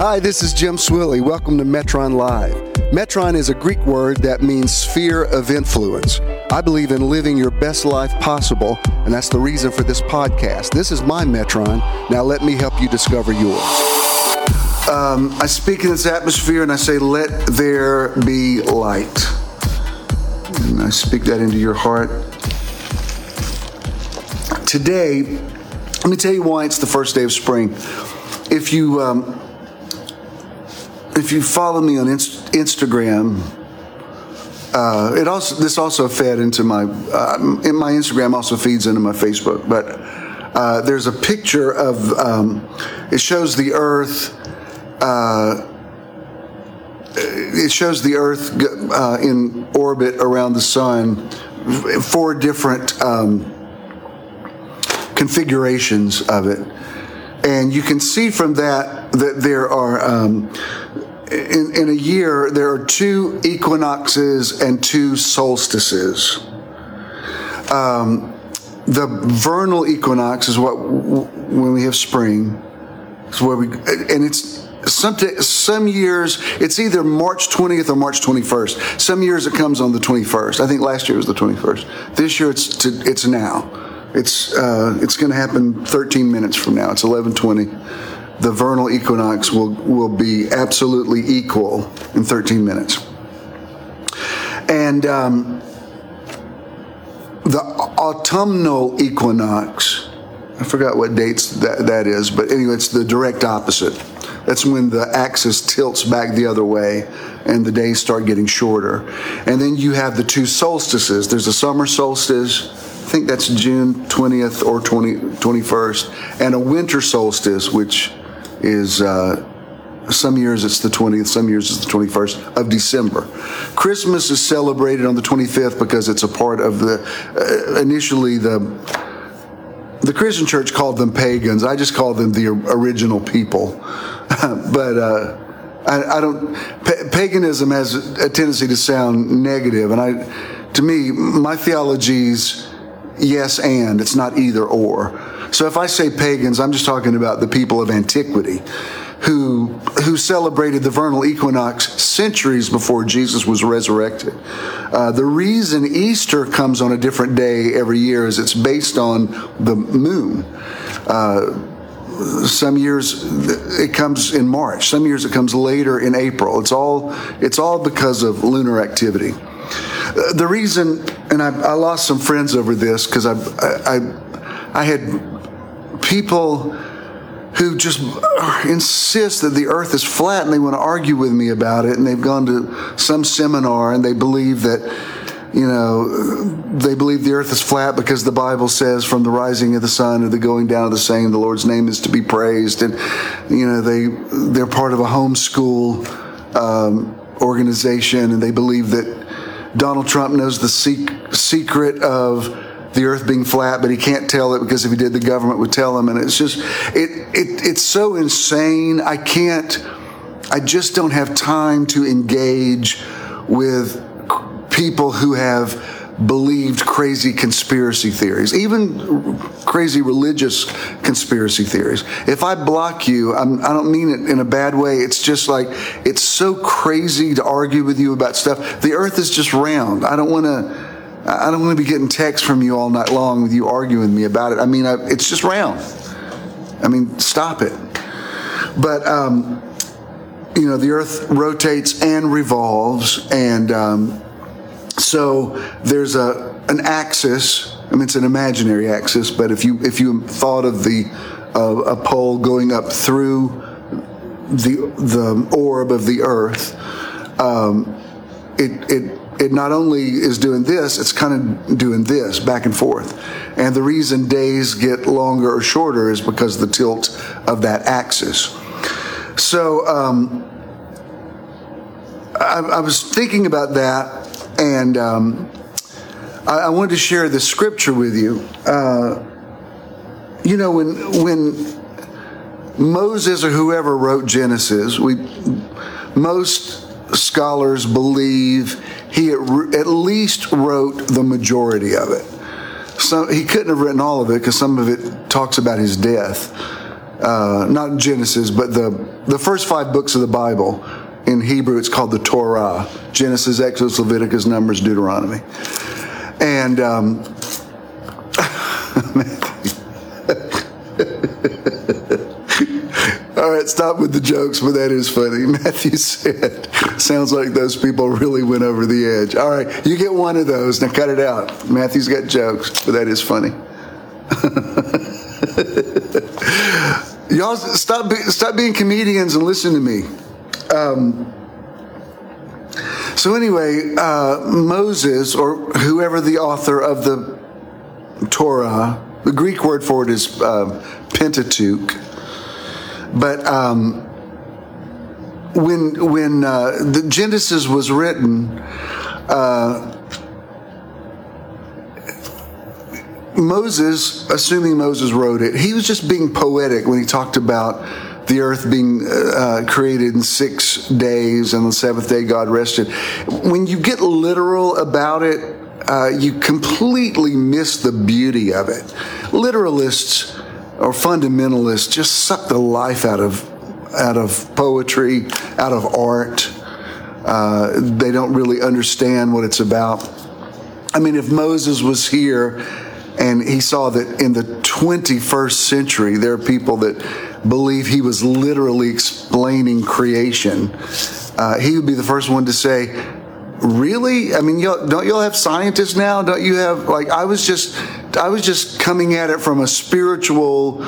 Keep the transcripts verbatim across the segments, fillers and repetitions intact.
Hi, this is Jim Swilley. Welcome to Metron Live. Metron is a Greek word that means sphere of influence. I believe in living your best life possible, and that's the reason for this podcast. This is my Metron. Now let me help you discover yours. Um, I speak in this atmosphere and I say, let there be light. And I speak that into your heart. Today, let me tell you why it's the first day of spring. If you um, if you follow me on Inst- Instagram, uh, it also this also fed into my uh, in my Instagram also feeds into my Facebook. But uh, there's a picture of um, it shows the Earth. Uh, it shows the Earth uh, in orbit around the sun, four different um, configurations of it. And you can see from that that there are, um, in, in a year, there are two equinoxes and two solstices. Um, the vernal equinox is what, when we have spring, is where we, and it's some, some years, it's either March twentieth or March twenty-first. Some years it comes on the twenty-first. I think last year was the twenty-first. This year it's to, it's now. It's uh, it's going to happen thirteen minutes from now. It's eleven twenty. The vernal equinox will, will be absolutely equal in thirteen minutes. And um, the autumnal equinox, I forgot what dates that, that is, but anyway, it's the direct opposite. That's when the axis tilts back the other way and the days start getting shorter. And then you have the two solstices. There's a summer solstice, I think that's June twentieth or twenty-first, and a winter solstice, which is uh, some years it's the twentieth, some years it's the twenty-first of December. Christmas is celebrated on the twenty-fifth because it's a part of the, uh, initially the, the Christian church called them pagans. I just call them the original people. but uh, I, I don't, pa- paganism has a tendency to sound negative, and I, to me, my theology's yes and, it's not either or. So if I say pagans, I'm just talking about the people of antiquity who who celebrated the vernal equinox centuries before Jesus was resurrected. Uh, the reason Easter comes on a different day every year is it's based on the moon. Uh, some years it comes in March. Some years it comes later in April. It's all it's all because of lunar activity. The reason, and I, I lost some friends over this because I, I, I had people who just insist that the earth is flat and they want to argue with me about it, and they've gone to some seminar and they believe that, you know, they believe the earth is flat because the Bible says from the rising of the sun to the going down of the same, the Lord's name is to be praised. And, you know, they, they're part of a homeschool um, organization, and they believe that Donald Trump knows the sec- secret of the earth being flat, but he can't tell it because if he did, the government would tell him. And it's just, it, it it's so insane. I can't, I just don't have time to engage with people who have believed crazy conspiracy theories, even crazy religious conspiracy theories. If I block you, I'm, I don't mean it in a bad way. It's just like, it's so crazy to argue with you about stuff. The earth is just round. I don't want to, I don't want to be getting texts from you all night long with you arguing with me about it. I mean, I, it's just round. I mean, stop it. But, um, you know, the earth rotates and revolves, and, um, so there's a an axis. I mean, it's an imaginary axis, but if you if you thought of the uh, a pole going up through the the orb of the earth, um, it it it not only is doing this, it's kind of doing this back and forth. And the reason days get longer or shorter is because of the tilt of that axis. So um, I, I was thinking about that. And um, I, I wanted to share this scripture with you. Uh, you know, when when Moses or whoever wrote Genesis, we most scholars believe he at, at least wrote the majority of it. So he couldn't have written all of it because some of it talks about his death. Uh, not Genesis, but the the first five books of the Bible. In Hebrew, it's called the Torah: Genesis, Exodus, Leviticus, Numbers, Deuteronomy. And um, all right, stop with the jokes, but that is funny. Matthew said, sounds like those people really went over the edge. All right, you get one of those. Now cut it out. Matthew's got jokes, but that is funny. Y'all stop, be, stop being comedians and listen to me. Um, so anyway, uh, Moses, or whoever the author of the Torah, the Greek word for it is uh, Pentateuch. But um, when when uh, the Genesis was written, uh, Moses, assuming Moses wrote it, he was just being poetic when he talked about the earth being uh, created in six days, and the seventh day God rested. When you get literal about it, uh, you completely miss the beauty of it. Literalists or fundamentalists just suck the life out of out of poetry, out of art. Uh, they don't really understand what it's about. I mean, if Moses was here and he saw that in the twenty-first century there are people that believe he was literally explaining creation, uh, he would be the first one to say, really? I mean, y'all, don't y'all have scientists now? Don't you have, like, I was just, I was just coming at it from a spiritual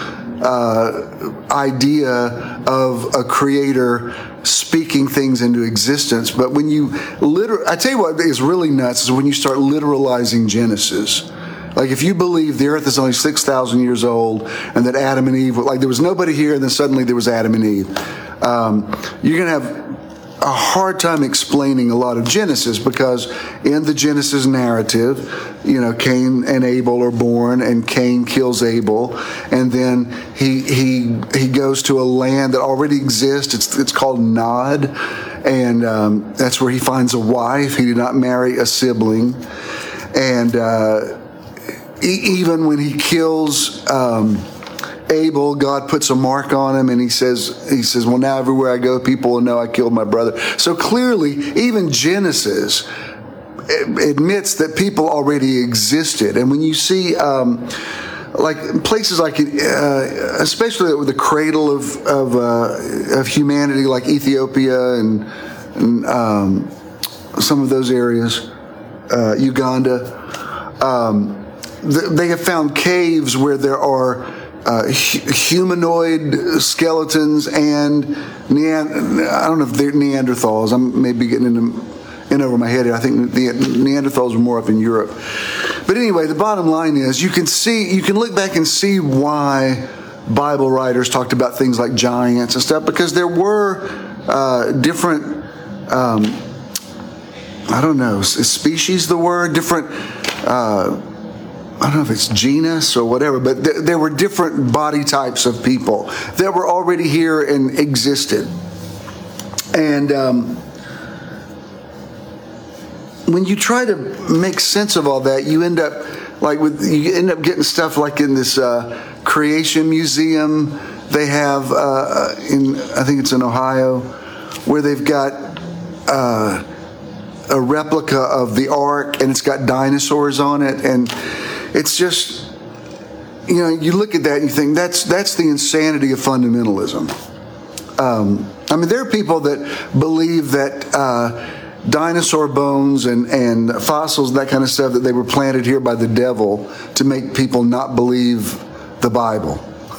uh, idea of a creator speaking things into existence. But when you liter, I tell you what is really nuts is when you start literalizing Genesis. Like, if you believe the earth is only six thousand years old and that Adam and Eve, like there was nobody here and then suddenly there was Adam and Eve, um, you're going to have a hard time explaining a lot of Genesis, because in the Genesis narrative, you know, Cain and Abel are born, and Cain kills Abel, and then he he he goes to a land that already exists. It's it's called Nod, and um, that's where he finds a wife. He did not marry a sibling, and uh, e- even when he kills Um, Abel, God puts a mark on him, and he says, he says, well, now everywhere I go, people will know I killed my brother. So clearly, even Genesis admits that people already existed. And when you see, um, like places like, uh, especially with the cradle of of, uh, of humanity, like Ethiopia and, and um, some of those areas, uh, Uganda, um, th- they have found caves where there are Uh, humanoid skeletons and Neand- I don't know if they're Neanderthals. I'm maybe getting into, in over my head here. I think the Neanderthals were more up in Europe. But anyway, the bottom line is you can see, you can look back and see why Bible writers talked about things like giants and stuff, because there were uh, different, um, I don't know, is species the word? Different, uh, I don't know if it's genus or whatever, but th- there were different body types of people that were already here and existed. And um, when you try to make sense of all that, you end up like with you end up getting stuff like in this uh, creation museum they have uh, in I think it's in Ohio, where they've got uh, a replica of the Ark, and it's got dinosaurs on it, and it's just, you know, you look at that and you think that's that's the insanity of fundamentalism. Um, I mean, there are people that believe that uh, dinosaur bones and, and fossils and that kind of stuff, that they were planted here by the devil to make people not believe the Bible.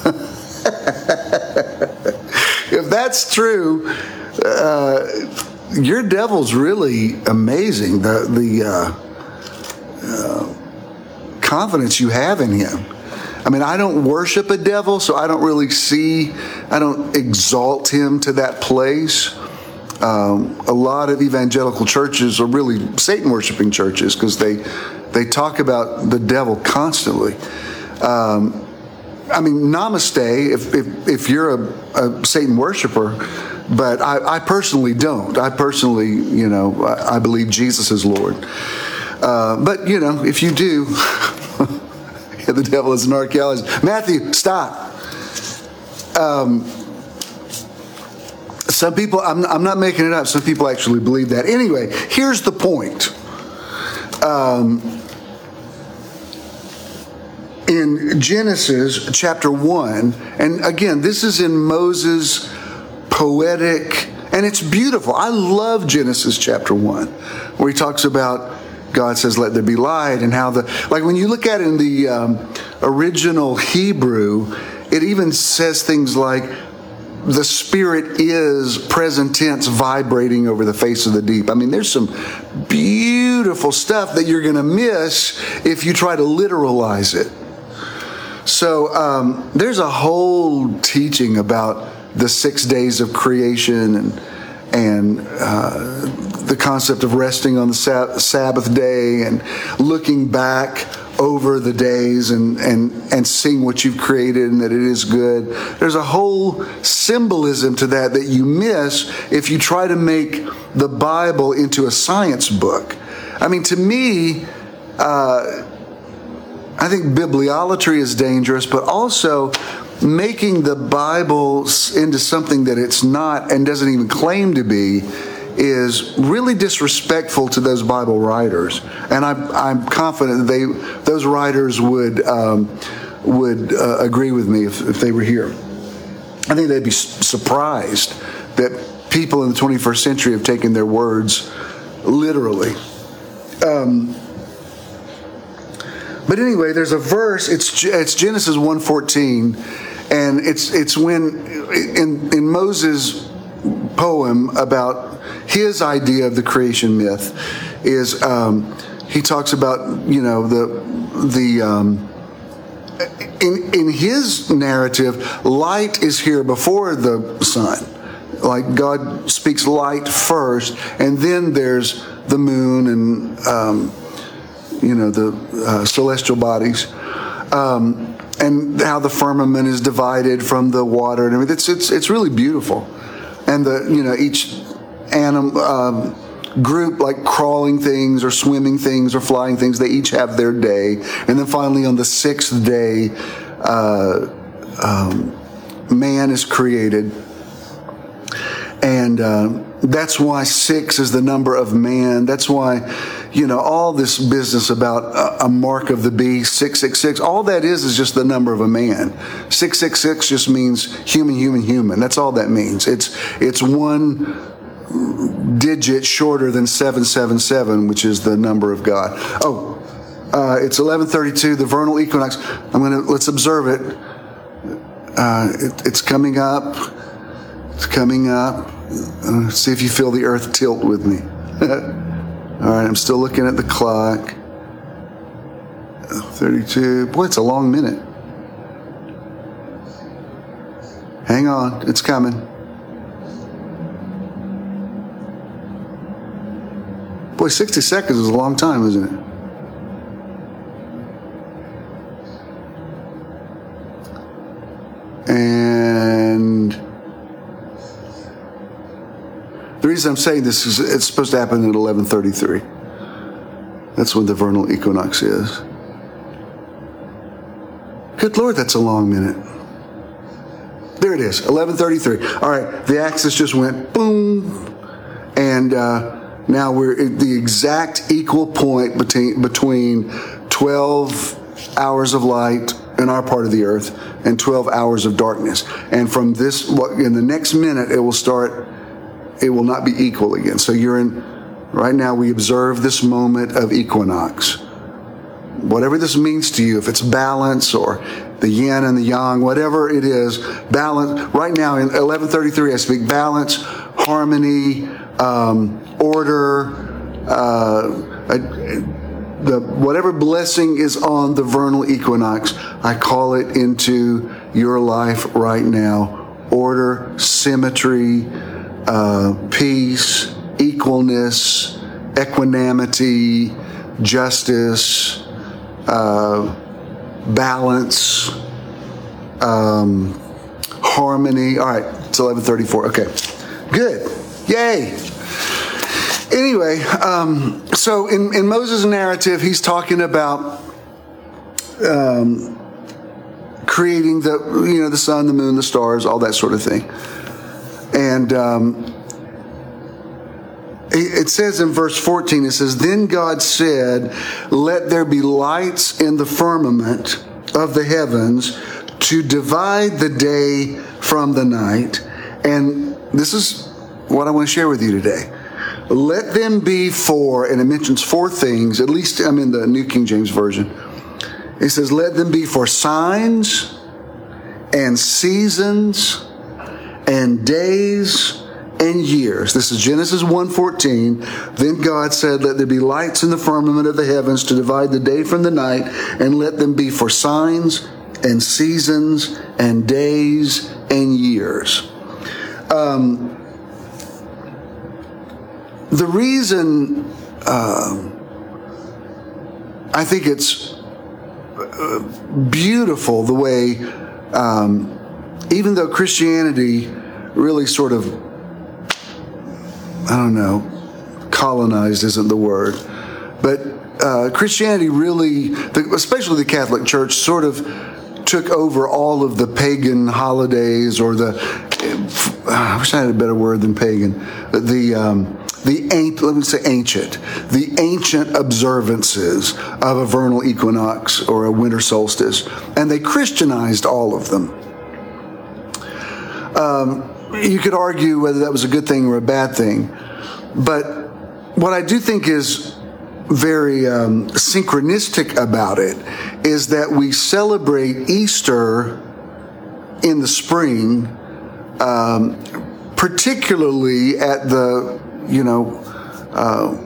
If that's true, uh, your devil's really amazing. The the uh, uh, confidence you have in him. I mean, I don't worship a devil, so I don't really see, I don't exalt him to that place. Um, a lot of evangelical churches are really Satan-worshiping churches, because they they talk about the devil constantly. Um, I mean, namaste if if, if you're a, a Satan worshiper, but I, I personally don't. I personally, you know, I, I believe Jesus is Lord. Uh, but, you know, if you do, yeah, the devil is an archaeologist. Matthew, stop. Um, Some people, I'm, I'm not making it up, some people actually believe that. Anyway, here's the point. Um, in Genesis chapter one, and again, this is in Moses' poetic, and it's beautiful. I love Genesis chapter one, where he talks about God says, let there be light, and how the, like when you look at it in the um, original Hebrew, it even says things like, the Spirit is present tense vibrating over the face of the deep. I mean, there's some beautiful stuff that you're going to miss if you try to literalize it. So um, there's a whole teaching about the six days of creation and and uh, the concept of resting on the sab- Sabbath day and looking back over the days and, and, and seeing what you've created and that it is good. There's a whole symbolism to that that you miss if you try to make the Bible into a science book. I mean, to me, uh, I think bibliolatry is dangerous, but also making the Bible into something that it's not and doesn't even claim to be is really disrespectful to those Bible writers. And I'm, I'm confident that they, those writers would um, would uh, agree with me if, if they were here. I think they'd be surprised that people in the twenty-first century have taken their words literally. Um, but anyway, there's a verse. It's it's Genesis one fourteen, and it's it's when in in Moses' poem about his idea of the creation myth is um, he talks about, you know, the the um, in in his narrative, light is here before the sun. Like God speaks light first, and then there's the moon and um, you know the uh, celestial bodies, um, and how the firmament is divided from the water, and everything. It's it's it's really beautiful, and the you know each animal um, group, like crawling things or swimming things or flying things, they each have their day, and then finally on the sixth day, uh, um, man is created. And uh, that's why six is the number of man. That's why, you know, all this business about a, a mark of the beast, six six six, all that is is just the number of a man. six six six just means human, human, human. That's all that means. It's it's one digit shorter than seven seven seven, which is the number of God. Oh, uh, it's eleven thirty-two, the vernal equinox. I'm going to, let's observe it. Uh, it. It's coming up. It's coming up. Uh, see if you feel the earth tilt with me. All right, I'm still looking at the clock. thirty-two. Boy, it's a long minute. Hang on, it's coming. Boy, sixty seconds is a long time, isn't it? And the reason I'm saying this is it's supposed to happen at eleven thirty-three. That's when the vernal equinox is. Good Lord, that's a long minute. There it is, eleven thirty-three. All right, the axis just went boom. And uh, now we're at the exact equal point between, between twelve hours of light in our part of the earth and twelve hours of darkness. And from this, in the next minute, it will start, it will not be equal again. So you're in, right now we observe this moment of equinox. Whatever this means to you, if it's balance or the yin and the yang, whatever it is, balance. Right now in eleven thirty-three, I speak balance, harmony, um, order, uh, I, the whatever blessing is on the vernal equinox, I call it into your life right now. Order, symmetry, uh, peace, equalness, equanimity, justice, uh, balance, um, harmony. All right, it's eleven thirty-four. Okay, good. Yay. Anyway, um, so in, in Moses' narrative, he's talking about um, creating the, you know, the sun, the moon, the stars, all that sort of thing. And um, it says in verse fourteen, it says, "Then God said, let there be lights in the firmament of the heavens to divide the day from the night." And this is what I want to share with you today. Let them be for, and it mentions four things, at least I'm in the New King James Version. It says, let them be for signs and seasons and days and years. This is Genesis one fourteen. Then God said, let there be lights in the firmament of the heavens to divide the day from the night, and let them be for signs and seasons and days and years. Um, the reason uh, I think it's beautiful the way, um, even though Christianity really sort of, I don't know, colonized isn't the word, but uh, Christianity really, especially the Catholic Church, sort of took over all of the pagan holidays, or the, I wish I had a better word than pagan, the, um, the let me say ancient, the ancient observances of a vernal equinox or a winter solstice, and they Christianized all of them. Um, you could argue whether that was a good thing or a bad thing, but what I do think is very um, synchronistic about it is that we celebrate Easter in the spring, um, particularly at the, you know, uh,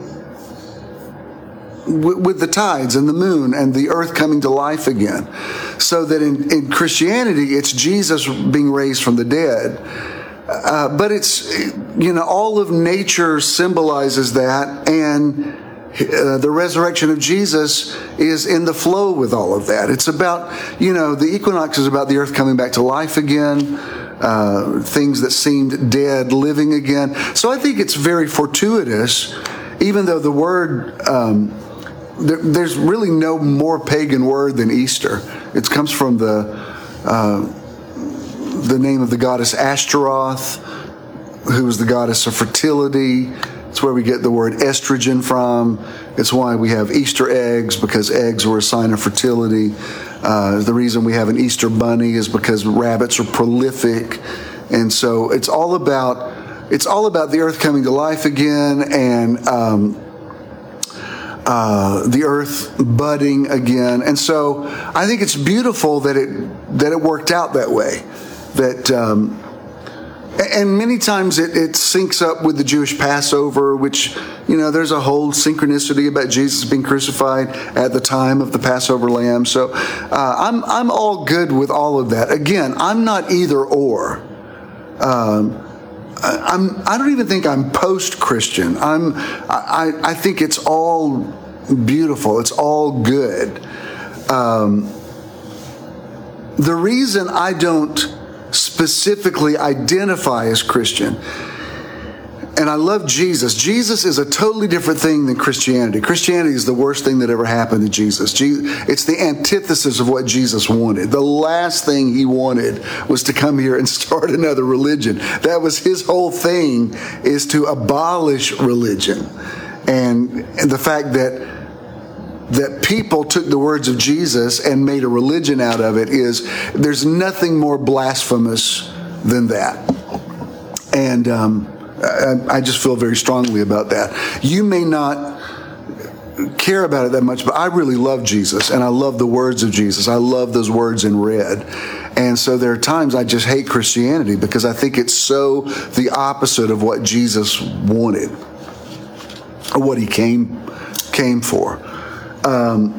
w- with the tides and the moon and the earth coming to life again. So that in, in Christianity, it's Jesus being raised from the dead. Uh, but it's, you know, all of nature symbolizes that, and Uh, the resurrection of Jesus is in the flow with all of that. It's about, you know, the equinox is about the earth coming back to life again, uh, things that seemed dead living again. So I think it's very fortuitous, even though the word, um, there, there's really no more pagan word than Easter. It comes from the uh, the name of the goddess Ashtaroth, who is the goddess of fertility. It's where we get the word estrogen from. It's why we have Easter eggs, because eggs were a sign of fertility. Uh, the reason we have an Easter bunny is because rabbits are prolific. And so it's all about it's all about the earth coming to life again, and um, uh, the earth budding again. And so I think it's beautiful that it that it worked out that way. That um, And many times it, it syncs up with the Jewish Passover, which, you know, there's a whole synchronicity about Jesus being crucified at the time of the Passover lamb. So uh, I'm I'm all good with all of that. Again, I'm not either or. Um, I'm I don't even think I'm post-Christian. I'm I I think it's all beautiful. It's all good. Um, the reason I don't specifically identify as Christian, and I love Jesus. Jesus is a totally different thing than Christianity. Christianity is the worst thing that ever happened to Jesus. It's the antithesis of what Jesus wanted. The last thing he wanted was to come here and start another religion. That was his whole thing, is to abolish religion. And, and the fact that that people took the words of Jesus and made a religion out of it is, there's nothing more blasphemous than that. And um, I, I just feel very strongly about that. You may not care about it that much, but I really love Jesus, and I love the words of Jesus. I love those words in red. And so there are times I just hate Christianity because I think it's so the opposite of what Jesus wanted, or what he came came for. Um,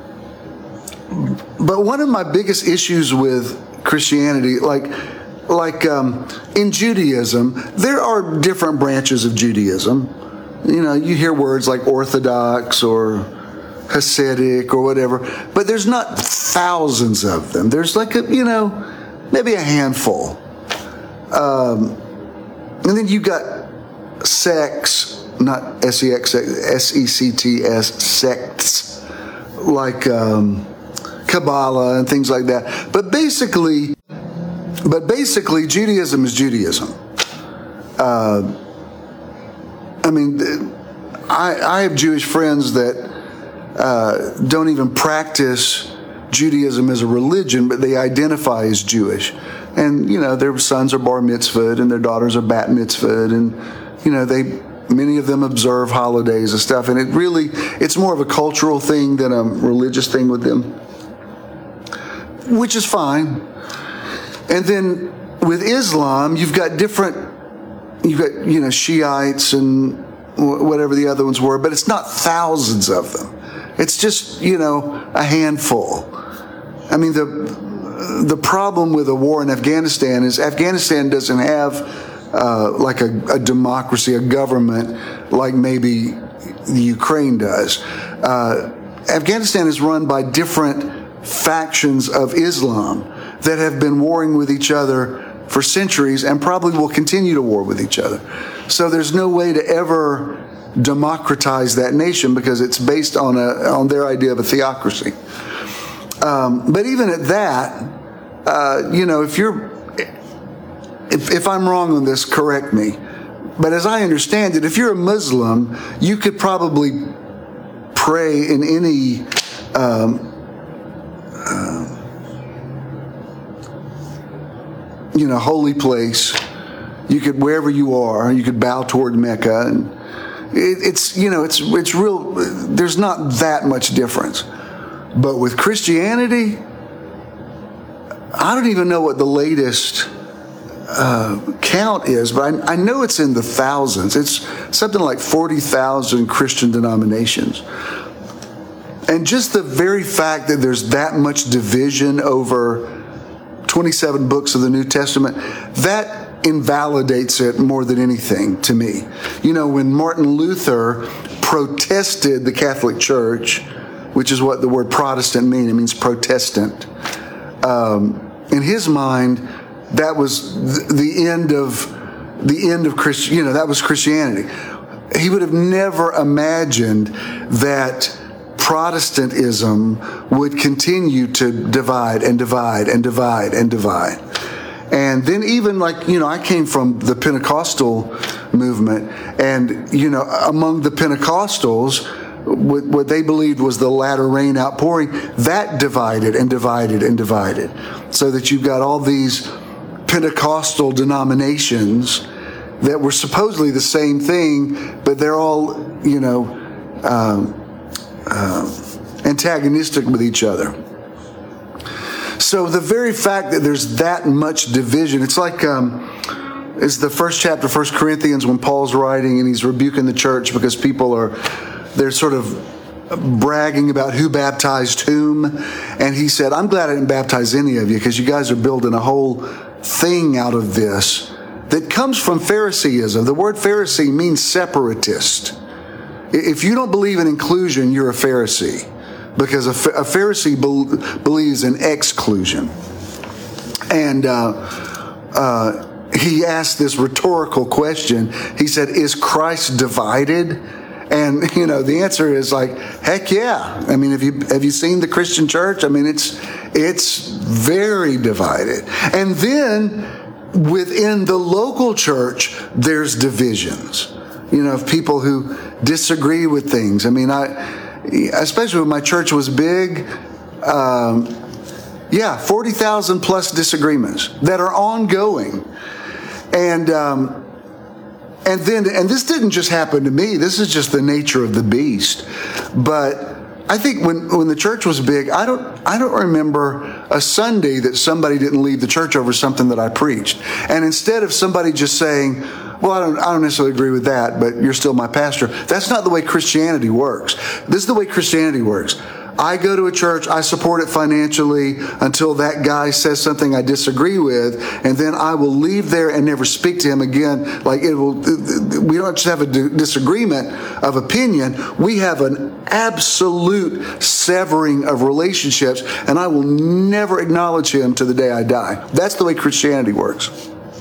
but one of my biggest issues with Christianity, like like um, in Judaism, there are different branches of Judaism. You know, you hear words like Orthodox or Hasidic or whatever, but there's not thousands of them. There's like a, you know, maybe a handful. Um, and then you got sects, not S E X, S E C T S, sects, like um, Kabbalah and things like that. But basically, but basically, Judaism is Judaism. uh, I mean, I, I have Jewish friends that uh, don't even practice Judaism as a religion, but they identify as Jewish. And, you know, their sons are bar mitzvahed and their daughters are bat mitzvahed. And, you know, they many of them observe holidays and stuff. And it really, it's more of a cultural thing than a religious thing with them, which is fine. And then with Islam, you've got different, you've got, you know, Shiites and whatever the other ones were, but it's not thousands of them. It's just, you know, a handful. I mean, the the problem with a war in Afghanistan is Afghanistan doesn't have uh, like a, a democracy, a government like maybe the Ukraine does. Uh, Afghanistan is run by different factions of Islam that have been warring with each other for centuries and probably will continue to war with each other. So there's no way to ever democratize that nation because it's based on a on their idea of a theocracy. Um, but even at that, uh, you know, if you're, if, if I'm wrong on this, correct me. But as I understand it, if you're a Muslim, you could probably pray in any um, uh, you know, holy place. You could, wherever you are, you could bow toward Mecca, and it, it's, you know, it's it's real. There's not that much difference. But with Christianity, I don't even know what the latest uh, count is, but I, I know it's in the thousands. It's something like forty thousand Christian denominations. And just the very fact that there's that much division over twenty-seven books of the New Testament, that invalidates it more than anything to me. You know, when Martin Luther protested the Catholic Church, which is what the word Protestant means, it means Protestant. Um, in his mind, that was the end of the end of Christ. You know, that was Christianity. He would have never imagined that Protestantism would continue to divide and divide and divide and divide. And then even like, you know, I came from the Pentecostal movement, and, you know, among the Pentecostals, what, what they believed was the latter rain outpouring, that divided and divided and divided. So that you've got all these Pentecostal denominations that were supposedly the same thing, but they're all, you know, um, uh, antagonistic with each other. So the very fact that there's that much division, it's like um, it's the first chapter of First Corinthians when Paul's writing and he's rebuking the church because people are, they're sort of bragging about who baptized whom. And he said, I'm glad I didn't baptize any of you because you guys are building a whole thing out of this that comes from Phariseeism. The word Pharisee means separatist. If you don't believe in inclusion, you're a Pharisee. Because a, a Pharisee be, believes in exclusion. And uh, uh, he asked this rhetorical question. He said, is Christ divided? And, you know, the answer is like, heck yeah. I mean, have you have you seen the Christian church? I mean, it's it's very divided. And then within the local church, there's divisions. You know, of people who disagree with things. I mean, I... especially when my church was big, um, yeah, forty thousand plus disagreements that are ongoing. And um, and then, and this didn't just happen to me. This is just the nature of the beast. But I think when, when the church was big, I don't I don't remember a Sunday that somebody didn't leave the church over something that I preached. And instead of somebody just saying, well, I don't, I don't necessarily agree with that, but you're still my pastor. That's not the way Christianity works. This is the way Christianity works. I go to a church, I support it financially until that guy says something I disagree with, and then I will leave there and never speak to him again. Like it will, we don't just have a disagreement of opinion. We have an absolute severing of relationships, and I will never acknowledge him to the day I die. That's the way Christianity works.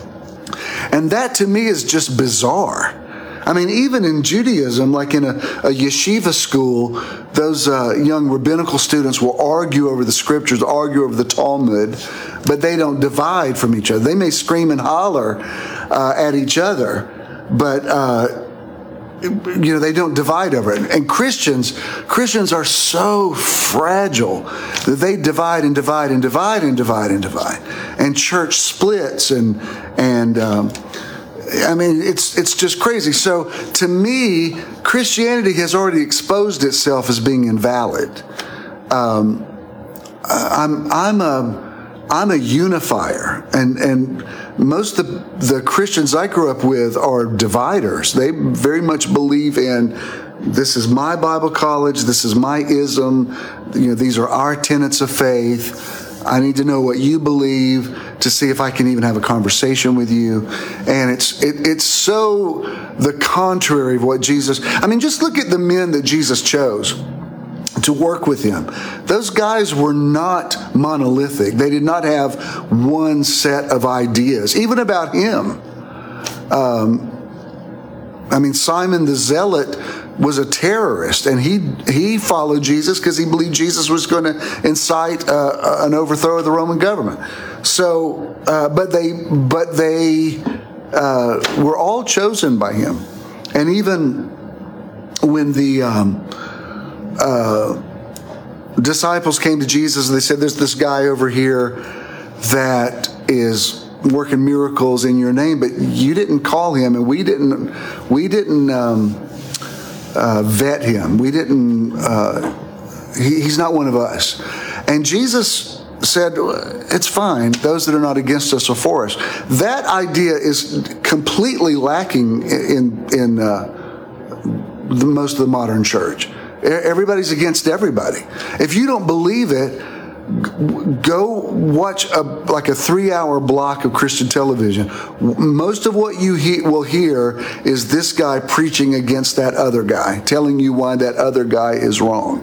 And that to me is just bizarre. I mean, even in Judaism, like in a, a yeshiva school, those uh, young rabbinical students will argue over the scriptures, argue over the Talmud, but they don't divide from each other. They may scream and holler, uh, at each other, but uh, you know, they don't divide over it. And Christians, Christians are so fragile that they divide and divide and divide and divide and divide, and church splits, and and um, I mean, it's it's just crazy. So to me, Christianity has already exposed itself as being invalid. Um, I'm I'm a I'm a unifier, and and most of the, the Christians I grew up with are dividers. They very much believe in, this is my Bible college, this is my ism, you know, these are our tenets of faith. I need to know what you believe to see if I can even have a conversation with you. And it's it, it's so the contrary of what Jesus, I mean, just look at the men that Jesus chose to work with him. Those guys were not monolithic. They did not have one set of ideas, even about him. Um, I mean, Simon the Zealot was a terrorist, and he he followed Jesus because he believed Jesus was going to incite uh, an overthrow of the Roman government. So, uh, but they but they uh, were all chosen by him, and even when the um, uh, disciples came to Jesus and they said, "There's this guy over here that is working miracles in your name, but you didn't call him, and we didn't we didn't um, uh, vet him. We didn't. Uh, he, he's not one of us." And Jesus said, "It's fine. Those that are not against us are for us." That idea is completely lacking in in uh, the, most of the modern church. Everybody's against everybody. If you don't believe it, go watch a, like a three-hour block of Christian television. Most of what you he- will hear is this guy preaching against that other guy, telling you why that other guy is wrong.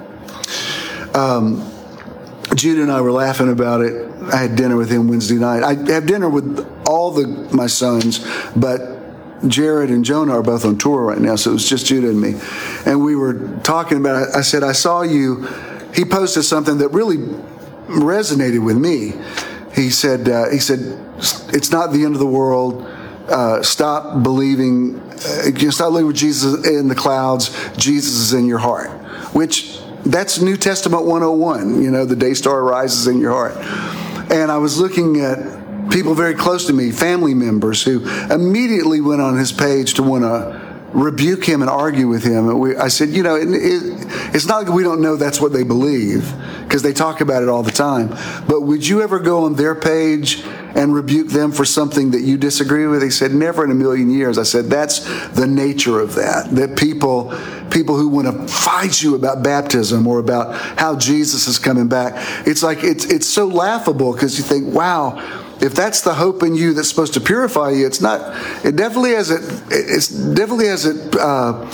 Um, Judah and I were laughing about it. I had dinner with him Wednesday night. I have dinner with all the my sons, but Jared and Jonah are both on tour right now, so it was just Judah and me. And we were talking about it. I said, I saw you. He posted something that really resonated with me. He said, uh, he said, it's not the end of the world. Uh, stop believing, uh, stop believing with Jesus in the clouds. Jesus is in your heart, which that's New Testament one oh one. You know, the day star rises in your heart. And I was looking at people very close to me, family members, who immediately went on his page to want to rebuke him and argue with him. And we, I said, you know, it, it, it's not that we don't know that's what they believe, because they talk about it all the time. But would you ever go on their page and rebuke them for something that you disagree with? He said, never in a million years. I said, that's the nature of that, that people people who want to fight you about baptism or about how Jesus is coming back. It's like, it's, it's so laughable, because you think, wow, if that's the hope in you that's supposed to purify you, it's not. It definitely has it. It's definitely has it uh,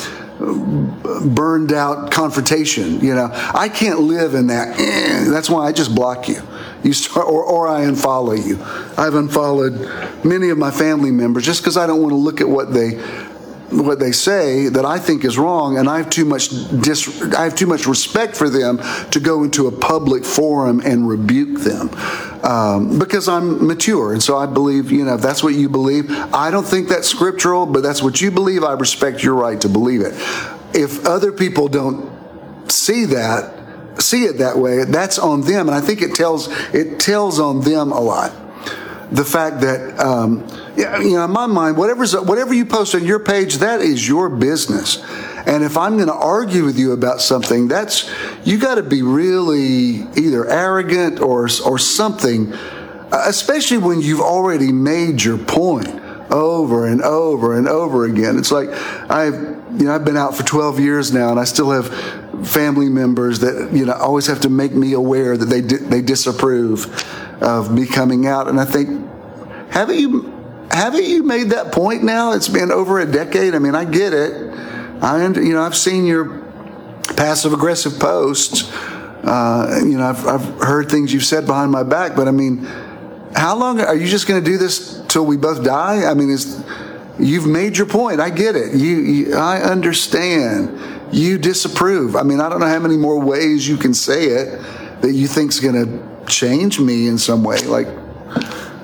burned out confrontation. You know, I can't live in that. That's why I just block you. You start, or or I unfollow you. I've unfollowed many of my family members just because I don't want to look at what they what they say that I think is wrong, and I have too much dis, I have too much respect for them to go into a public forum and rebuke them, um, because I'm mature, and so I believe, you know, if that's what you believe, I don't think that's scriptural, but that's what you believe. I respect your right to believe it. If other people don't see that, see it that way, that's on them, and I think it tells it tells on them a lot. The fact that, um, you know, in my mind, whatever's, whatever you post on your page, that is your business. And if I'm going to argue with you about something, that's, you got to be really either arrogant or or something, especially when you've already made your point over and over and over again. It's like, I've, you know, I've been out for twelve years now, and I still have family members that, you know, always have to make me aware that they di- they disapprove of me coming out. And I think, haven't you haven't you made that point now? It's been over a decade. I mean, I get it. I, you know, I've seen your passive aggressive posts. Uh, you know, I've, I've heard things you've said behind my back. But I mean, how long are you just going to do this till we both die? I mean, it's, you've made your point. I get it. You, you, I understand. You disapprove. I mean, I don't know how many more ways you can say it that you think's going to change me in some way. Like,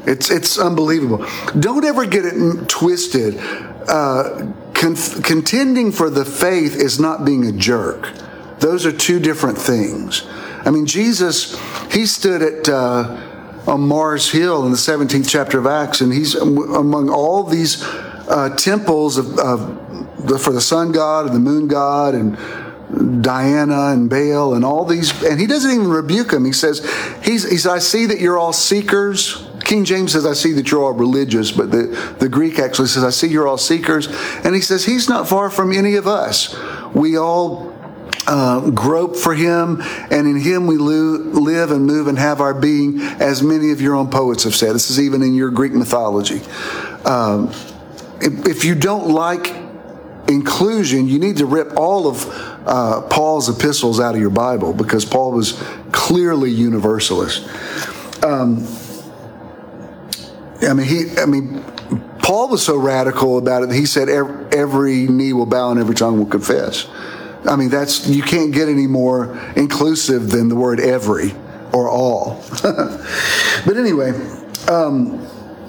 It's it's unbelievable. Don't ever get it twisted. Uh, con- contending for the faith is not being a jerk. Those are two different things. I mean, Jesus, he stood at uh, on Mars Hill in the seventeenth chapter of Acts, and he's among all these uh, temples of, of the, for the sun god and the moon god and Diana and Baal and all these, and he doesn't even rebuke them. He says, he's, he's, I see that you're all seekers. King James says, I see that you're all religious, but the, the Greek actually says, I see you're all seekers. And he says, he's not far from any of us. We all uh, grope for him, and in him we lo- live and move and have our being, as many of your own poets have said. This is even in your Greek mythology. Um, if, if you don't like inclusion, you need to rip all of uh, Paul's epistles out of your Bible, because Paul was clearly universalist. Um, I mean, he. I mean, Paul was so radical about it that he said every, every knee will bow and every tongue will confess. I mean, that's you can't get any more inclusive than the word every or all. But anyway, um,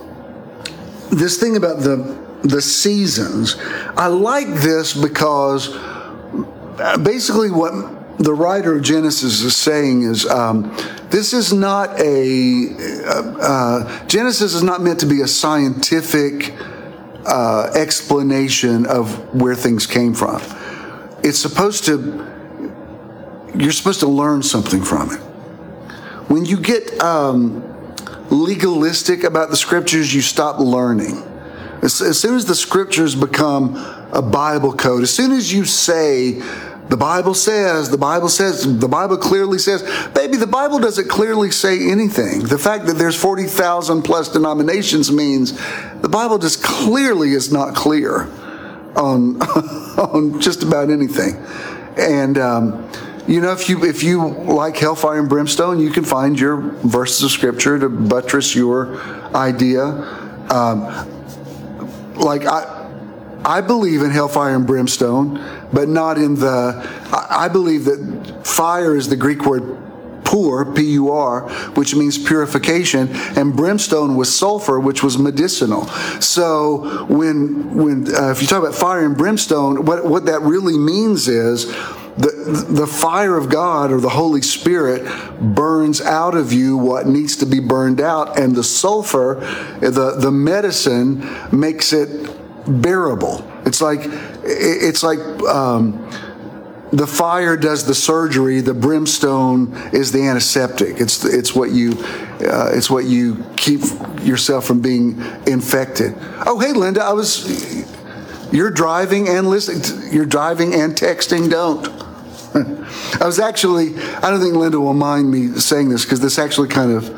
this thing about the the seasons, I like this because basically what the writer of Genesis is saying is um, this is not a uh, uh, Genesis is not meant to be a scientific uh, explanation of where things came from. It's supposed to you're supposed to learn something from it. When you get um, legalistic about the scriptures, you stop learning. As, as soon as the scriptures become a Bible code, as soon as you say, the Bible says, the Bible says, the Bible clearly says, baby, the Bible doesn't clearly say anything. The fact that there's forty thousand plus denominations means the Bible just clearly is not clear on, on just about anything. And, um, you know, if you if you like hellfire and brimstone, you can find your verses of scripture to buttress your idea. Um, like I. I believe in hellfire and brimstone, but not in the, I believe that fire is the Greek word pur, P U R, which means purification, and brimstone was sulfur, which was medicinal. So when, when uh, if you talk about fire and brimstone, what, what that really means is the, the fire of God or the Holy Spirit burns out of you what needs to be burned out, and the sulfur, the, the medicine, makes it bearable. It's like it's like um, the fire does the surgery. The brimstone is the antiseptic. It's it's what you uh, it's what you keep yourself from being infected. Oh, hey, Linda, I was you're driving and listening. You're driving and texting. Don't. I was actually. I don't think Linda will mind me saying this because this actually kind of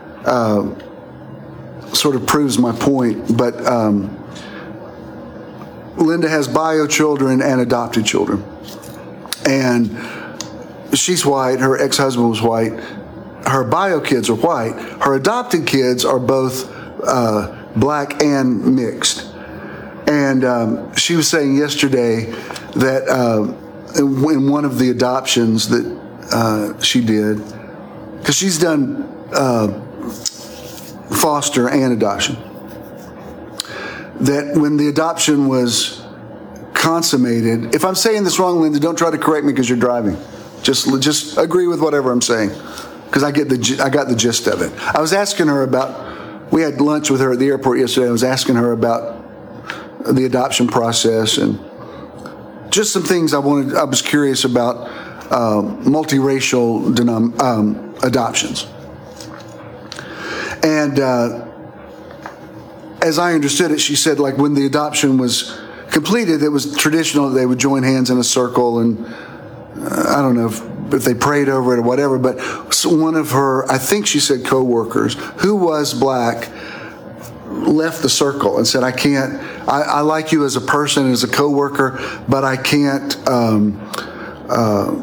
uh, sort of proves my point, but. Um, Linda has bio children and adopted children. And she's white. Her ex-husband was white. Her bio kids are white. Her adopted kids are both uh, black and mixed. And um, she was saying yesterday that uh, in one of the adoptions that uh, she did, because she's done uh, foster and adoption, that when the adoption was consummated, if I'm saying this wrong, Linda, don't try to correct me because you're driving. Just just agree with whatever I'm saying, because I get the I got the gist of it. I was asking her about. We had lunch with her at the airport yesterday. I was asking her about the adoption process and just some things I wanted. I was curious about uh, multiracial denom, um, adoptions, and. Uh, As I understood it, she said, like, when the adoption was completed, it was traditional that they would join hands in a circle, and uh, I don't know if, if they prayed over it or whatever, but one of her, I think she said co-workers, who was black, left the circle and said, I can't, I, I like you as a person, as a co-worker, but I can't um, uh,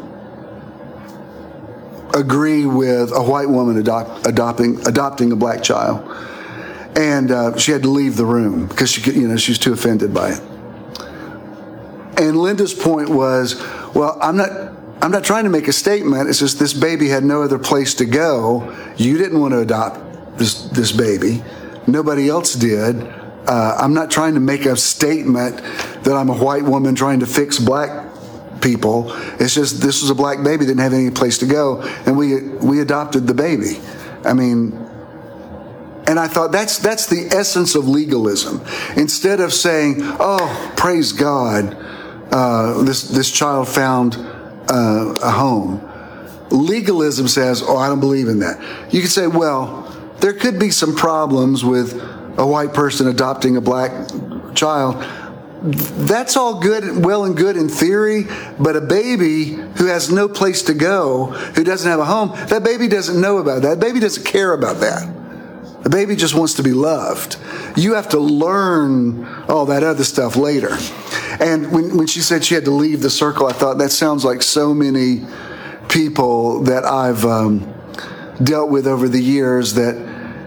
agree with a white woman adopt, adopting adopting a black child. And uh, she had to leave the room because she could, you know, she was too offended by it. And Linda's point was, well, I'm not, I'm not trying to make a statement. It's just this baby had no other place to go. You didn't want to adopt this this baby. nobody else did. Uh, I'm not trying to make a statement that I'm a white woman trying to fix black people. It's just this was a black baby, didn't have any place to go, and we we adopted the baby. I mean, and I thought that's that's the essence of legalism. Instead of saying, "Oh, praise God, uh, this this child found uh, a home," legalism says, "Oh, I don't believe in that." You can say, "Well, there could be some problems with a white person adopting a black child." That's all good, well and good in theory, but a baby who has no place to go, who doesn't have a home, that baby doesn't know about that. That baby doesn't care about that. The baby just wants to be loved. You have to learn all that other stuff later. And when, when she said she had to leave the circle, I thought that sounds like so many people that I've um, dealt with over the years that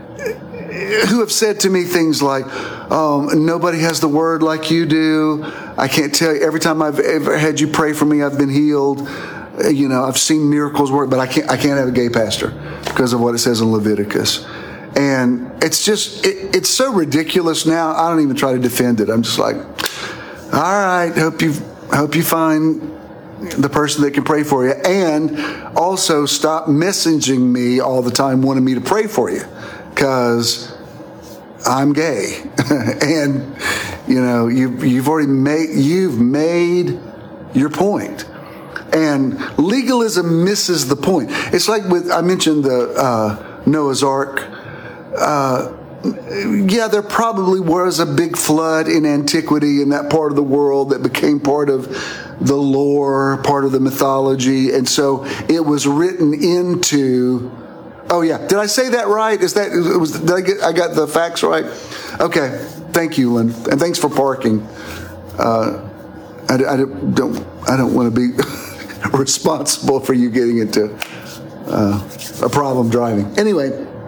who have said to me things like, um, nobody has the word like you do. I can't tell you, every time I've ever had you pray for me, I've been healed. You know, I've seen miracles work, but I can't, I can't have a gay pastor because of what it says in Leviticus. And it's just, it, it's so ridiculous now. I don't even try to defend it. I'm just like, all right, hope you, hope you find the person that can pray for you. And also stop messaging me all the time wanting me to pray for you, because I'm gay. And, you know, you, you've already made, you've made your point. And legalism misses the point. It's like with, I mentioned the uh, Noah's Ark. Uh, yeah, there probably was a big flood in antiquity in that part of the world that became part of the lore, part of the mythology. And so it was written into... Oh yeah, did I say that right? Is that was did I get I got the facts right? Okay, thank you, Lynn, and thanks for parking. Uh, I, I don't I don't want to be responsible for you getting into uh, a problem driving. Anyway,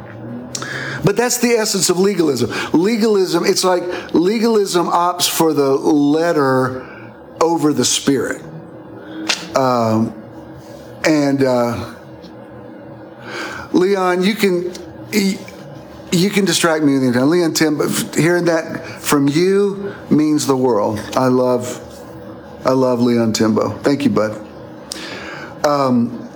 but that's the essence of legalism. Legalism, it's like legalism opts for the letter over the spirit, um, and. Uh, Leon, you can you can distract me anytime. Leon, Tim, hearing that from you means the world. I love I love Leon Timbo. Thank you, bud. Um,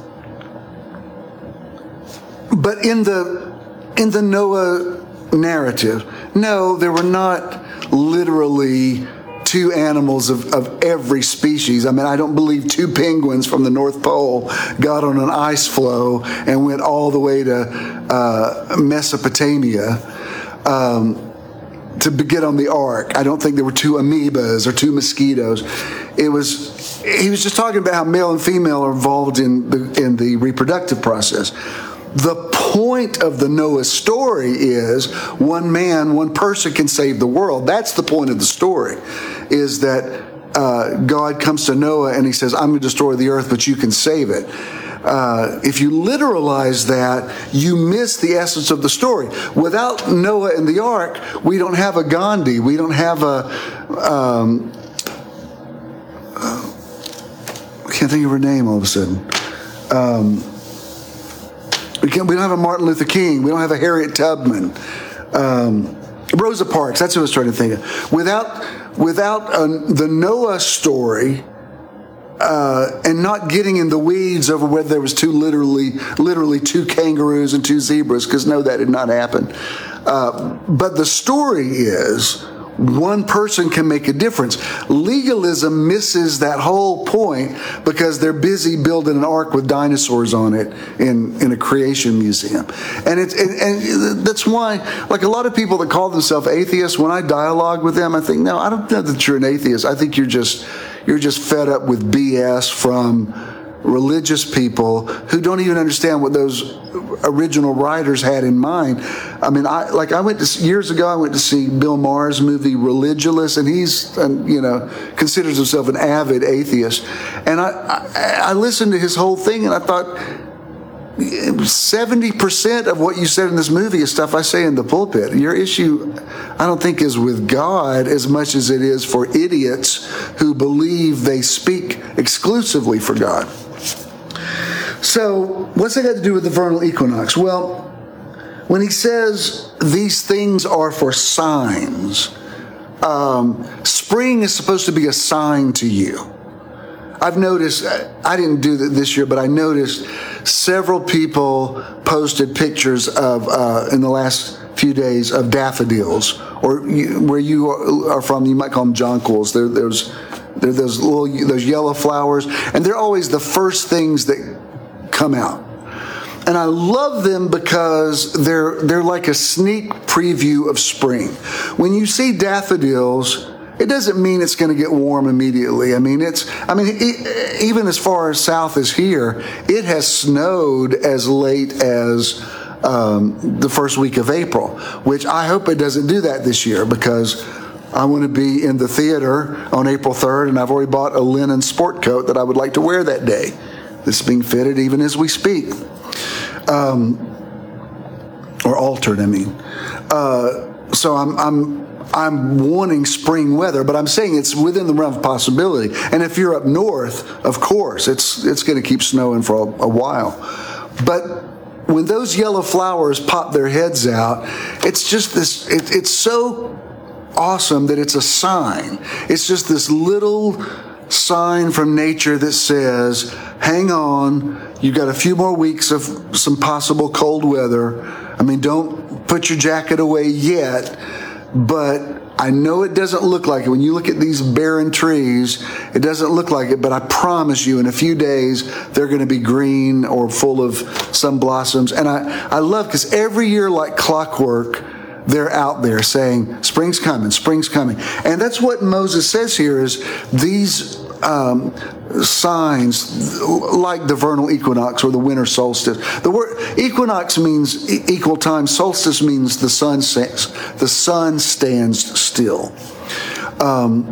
but in the in the Noah narrative, no, there were not literally two animals of, of every species. I mean, I don't believe two penguins from the North Pole got on an ice floe and went all the way to uh, Mesopotamia um, to get on the ark. I don't think there were two amoebas or two mosquitoes. It was, he was just talking about how male and female are involved in the, in the reproductive process. The point of the Noah story is one man, one person can save the world. That's the point of the story, is that uh, God comes to Noah and he says, I'm going to destroy the earth, but you can save it. Uh, if you literalize that, you miss the essence of the story. Without Noah and the ark, we don't have a Gandhi. We don't have a... Um, uh, I can't think of her name all of a sudden. Um... We, can't, we don't have a Martin Luther King. We don't have a Harriet Tubman. Um, Rosa Parks, that's what I was trying to think of. Without, without uh, the Noah story uh, and not getting in the weeds over whether there was two literally, literally two kangaroos and two zebras, because no, that did not happen. Uh, but the story is one person can make a difference. Legalism misses that whole point because they're busy building an ark with dinosaurs on it in, in a creation museum. And, it, and, and that's why, like a lot of people that call themselves atheists, when I dialogue with them, I think, no, I don't know that you're an atheist. I think you're just, you're just fed up with B S from religious people who don't even understand what those original writers had in mind. I mean, I like I went to years ago. I went to see Bill Maher's movie Religulous, and he's um, you know considers himself an avid atheist. And I, I I listened to his whole thing, and I thought seventy percent of what you said in this movie is stuff I say in the pulpit. Your issue, I don't think, is with God as much as it is for idiots who believe they speak exclusively for God. So what's that got to do with the vernal equinox? Well, when he says these things are for signs. Um, spring is supposed to be a sign to you. I've noticed, I didn't do that this year, but I noticed several people posted pictures of, uh, in the last few days, of daffodils, or you, where you are from, you might call them jonquils. They're, there's, they're those little, those yellow flowers, and they're always the first things that come out. And I love them because they're, they're like a sneak preview of spring. When you see daffodils, it doesn't mean it's going to get warm immediately. I mean, it's, I mean, it, even as far as south as here, it has snowed as late as um, the first week of April, which I hope it doesn't do that this year, because I want to be in the theater on April third, and I've already bought a linen sport coat that I would like to wear that day. This is being fitted even as we speak. Um, or altered, I mean. Uh, so I'm, I'm, I'm wanting spring weather, but I'm saying it's within the realm of possibility. And if you're up north, of course, it's it's going to keep snowing for a, a while. But when those yellow flowers pop their heads out, it's just this, it, it's so awesome that it's a sign. It's just this little sign from nature that says, hang on, you've got a few more weeks of some possible cold weather. I mean, don't put your jacket away yet, but I know it doesn't look like it. When you look at these barren trees, it doesn't look like it, but I promise you in a few days, they're going to be green or full of some blossoms. And I, I love, because every year, like clockwork, they're out there saying, spring's coming, spring's coming. And that's what Moses says here, is these um, signs, like the vernal equinox or the winter solstice. The word equinox means equal time. Solstice means the sun stands, the sun stands still. Um,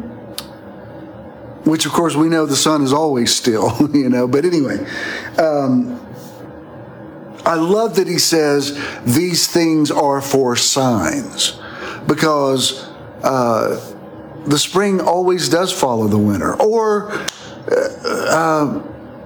which, of course, we know the sun is always still, you know. But anyway, um, I love that he says these things are for signs, because uh, the spring always does follow the winter. Or uh,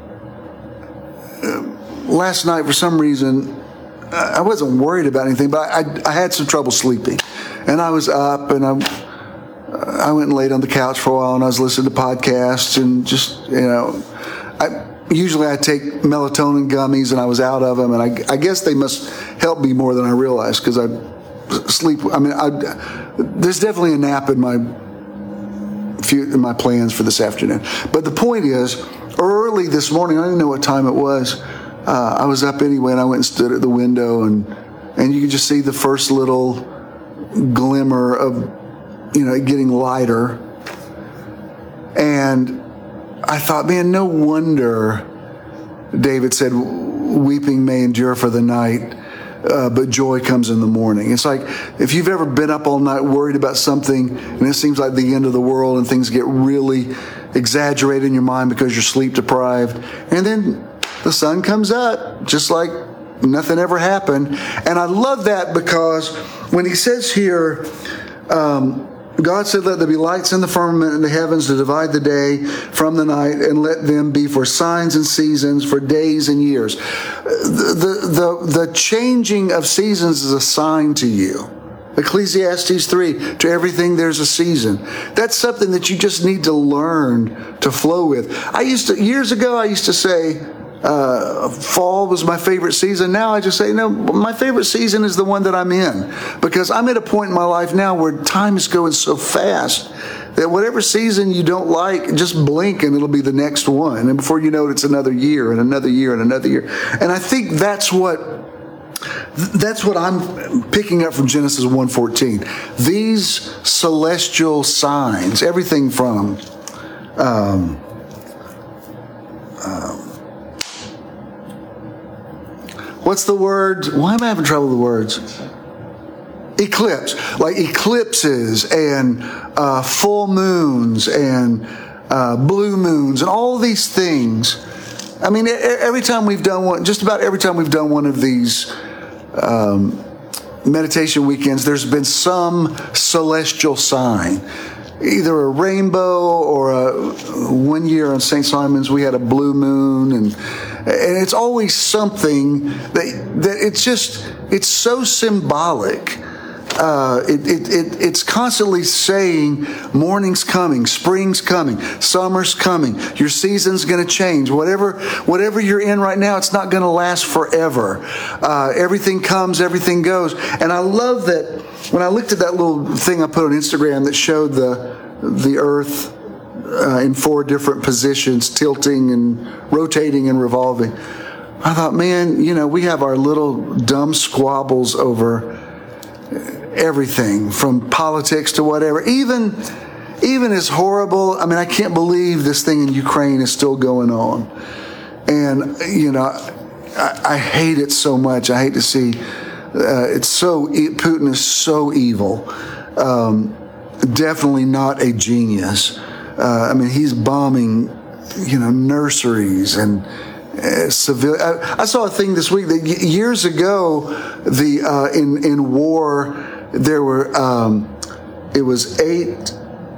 uh, last night, for some reason, I wasn't worried about anything, but I, I had some trouble sleeping. And I was up, and I, I went and laid on the couch for a while, and I was listening to podcasts, and just, you know, I... Usually I take melatonin gummies, and I was out of them, and I, I guess they must help me more than I realized, because I sleep. I mean, I, there's definitely a nap in my few, in my plans for this afternoon. But the point is, early this morning, I don't even know what time it was. Uh, I was up anyway, and I went and stood at the window, and and you could just see the first little glimmer of, you know, it getting lighter, and I thought, man, no wonder David said, weeping may endure for the night, uh, but joy comes in the morning. It's like, if you've ever been up all night worried about something, and it seems like the end of the world, and things get really exaggerated in your mind because you're sleep deprived, and then the sun comes up just like nothing ever happened. And I love that, because when he says here, um, God said, let there be lights in the firmament in the heavens to divide the day from the night, and let them be for signs and seasons, for days and years. The, the, the, the changing of seasons is a sign to you. Ecclesiastes three, to everything there's a season. That's something that you just need to learn to flow with. I used to, years ago, I used to say, Uh, fall was my favorite season. Now I just say, no, my favorite season is the one that I'm in, because I'm at a point in my life now where time is going so fast that whatever season you don't like, just blink and it'll be the next one. And before you know it, it's another year and another year and another year. And I think that's what that's what I'm picking up from Genesis one fourteen. These celestial signs, everything from um, um, what's the word? Why am I having trouble with the words? Eclipse. Like eclipses and uh, full moons and uh, blue moons and all these things. I mean, every time we've done one, just about every time we've done one of these um, meditation weekends, there's been some celestial sign. Either a rainbow or a, one year on Saint Simon's we had a blue moon, and and it's always something that that it's just it's so symbolic uh, it, it, it, it's constantly saying morning's coming, spring's coming, summer's coming, your season's going to change. Whatever, whatever you're in right now, it's not going to last forever. Uh, everything comes, everything goes. And I love that when I looked at that little thing I put on Instagram that showed the, the earth uh, in four different positions, tilting and rotating and revolving. I thought, man, you know, we have our little dumb squabbles over everything from politics to whatever. Even, even as horrible, I mean, I can't believe this thing in Ukraine is still going on. And, you know, I, I hate it so much. I hate to see uh, it's so, Putin is so evil. Um, definitely not a genius. Uh, I mean, he's bombing, you know, nurseries and Uh, civil. I, I saw a thing this week that years ago, the uh, in in war there were um, it was eight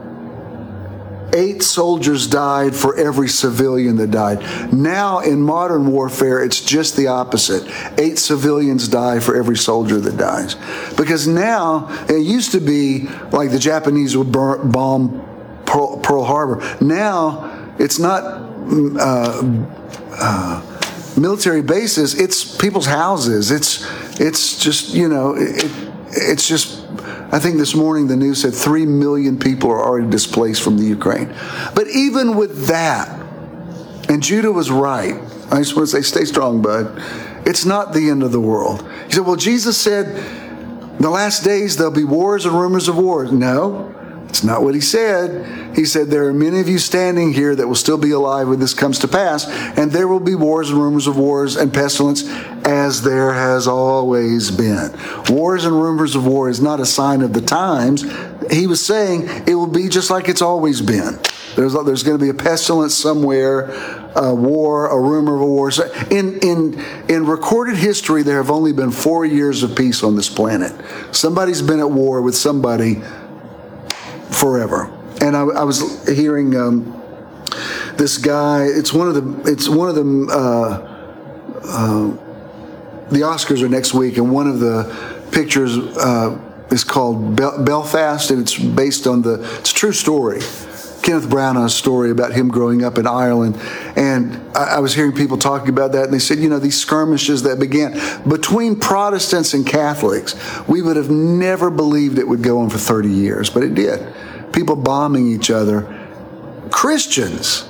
eight soldiers died for every civilian that died. Now in modern warfare, it's just the opposite. Eight civilians die for every soldier that dies, because now it used to be like the Japanese would burn, bomb Pearl, Pearl Harbor. Now it's not. Uh, Uh, military bases, it's people's houses. It's it's just, you know, it, it's just, I think this morning the news said three million people are already displaced from the Ukraine. But even with that, and Judah was right, I just want to say, stay strong, bud. It's not the end of the world. He said, well, Jesus said, the last days there'll be wars and rumors of wars. No. It's not what he said. He said, there are many of you standing here that will still be alive when this comes to pass, and there will be wars and rumors of wars and pestilence, as there has always been. Wars and rumors of war is not a sign of the times. He was saying it will be just like it's always been. There's, there's going to be a pestilence somewhere, a war, a rumor of a war. In, in, in recorded history, there have only been four years of peace on this planet. Somebody's been at war with somebody forever. And I, I was hearing um, this guy. It's one of the. It's one of the. Uh, uh, the Oscars are next week, and one of the pictures uh, is called Bel- Belfast, and it's based on the. It's a true story. Kenneth Branagh's story about him growing up in Ireland. And I, I was hearing people talking about that, and they said, you know, these skirmishes that began between Protestants and Catholics, we would have never believed it would go on for thirty years, but it did. People bombing each other. Christians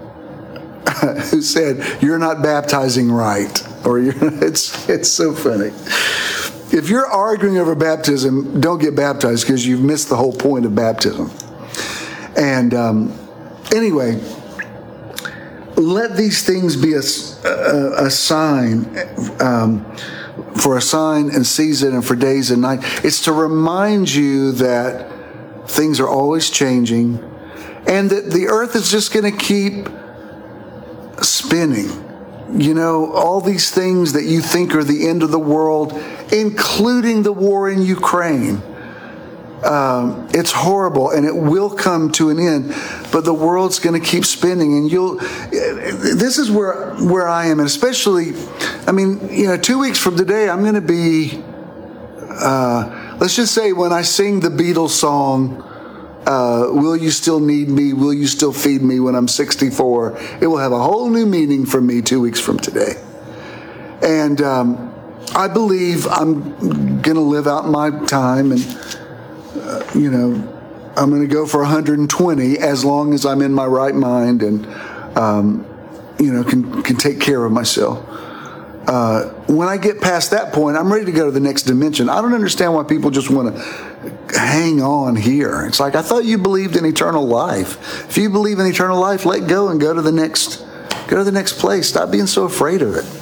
who said, you're not baptizing right. Or you're, it's, it's so funny. If you're arguing over baptism, don't get baptized, because you've missed the whole point of baptism. And um, anyway, let these things be a, a, a sign, um, for a sign and season and for days and night. It's to remind you that things are always changing, and that the earth is just going to keep spinning. You know, all these things that you think are the end of the world, including the war in Ukraine. Um, it's horrible, and it will come to an end, but the world's going to keep spinning, and you'll, this is where, where I am. And especially, I mean, you know, two weeks from today, I'm going to be, uh, let's just say when I sing the Beatles song, uh, will you still need me? Will you still feed me when I'm sixty-four? It will have a whole new meaning for me two weeks from today. And, um, I believe I'm going to live out my time, and, Uh, you know, I'm going to go for one hundred twenty as long as I'm in my right mind and, um, you know, can can take care of myself. Uh, when I get past that point, I'm ready to go to the next dimension. I don't understand why people just want to hang on here. It's like, I thought you believed in eternal life. If you believe in eternal life, let go and go to the next, go to the next place. Stop being so afraid of it.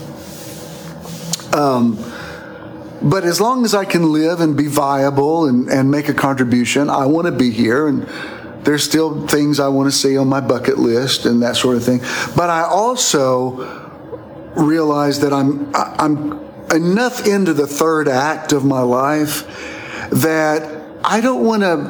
Um. But as long as I can live and be viable and, and make a contribution, I want to be here. And there's still things I want to see on my bucket list and that sort of thing. But I also realize that I'm I'm enough into the third act of my life that I don't want to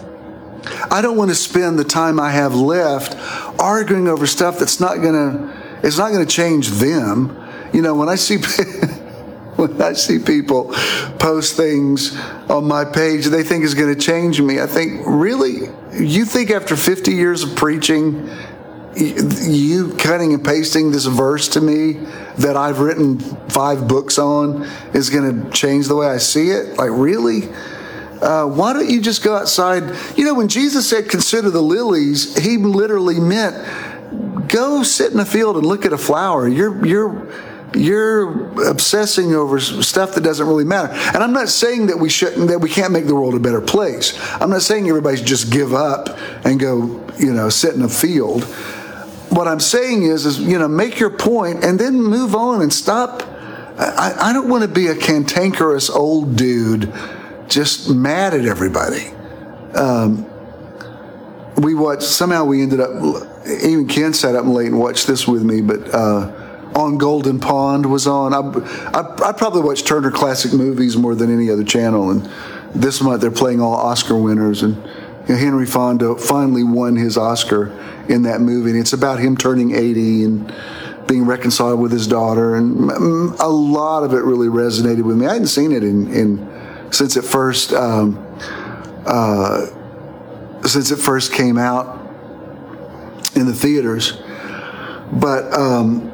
I don't want to spend the time I have left arguing over stuff that's not gonna it's not gonna change them. You know, when I see when I see people post things on my page they think is going to change me, I think, really? You think after fifty years of preaching, you cutting and pasting this verse to me that I've written five books on is going to change the way I see it? Like, really? Uh, why don't you just go outside? You know, when Jesus said, consider the lilies, he literally meant go sit in a field and look at a flower. You're, you're, you're obsessing over stuff that doesn't really matter. And I'm not saying that we shouldn't, that we can't make the world a better place. I'm not saying everybody should just give up and go, you know, sit in a field. What I'm saying is, is, you know, make your point and then move on and stop. I, I don't want to be a cantankerous old dude just mad at everybody. Um, we watched, somehow we ended up, even Ken sat up late and watched this with me, but uh, On Golden Pond was on. I, I, I probably watch Turner Classic Movies more than any other channel, and this month they're playing all Oscar winners, and you know, Henry Fonda finally won his Oscar in that movie, and it's about him turning eighty and being reconciled with his daughter, and a lot of it really resonated with me. I hadn't seen it in, in since it first um, uh, since it first came out in the theaters, but um,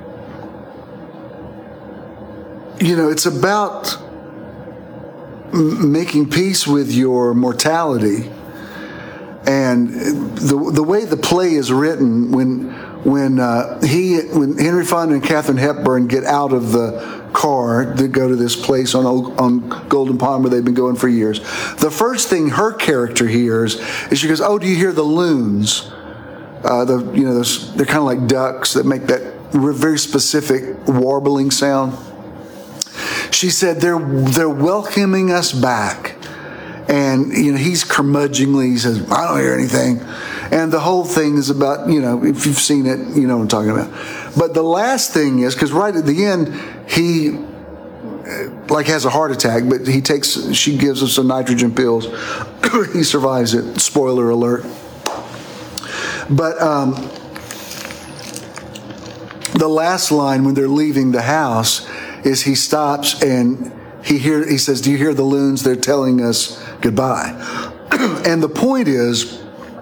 you know, it's about m- making peace with your mortality. And the the way the play is written, when when uh, he when Henry Fonda and Katharine Hepburn get out of the car to go to this place on on Golden Pond where they've been going for years, the first thing her character hears is she goes, "Oh, do you hear the loons? Uh, the you know those, they're kind of like ducks that make that very specific warbling sound." She said, "They're they're welcoming us back." And, you know, he's curmudgeonly, he says, "I don't hear anything." And the whole thing is about, you know, if you've seen it, you know what I'm talking about. But the last thing is, because right at the end, he, like, has a heart attack, but he takes, she gives him some nitrogen pills. He survives it. Spoiler alert. But um, the last line when they're leaving the house is he stops and he hear, he says, "Do you hear the loons? They're telling us goodbye." And the point is,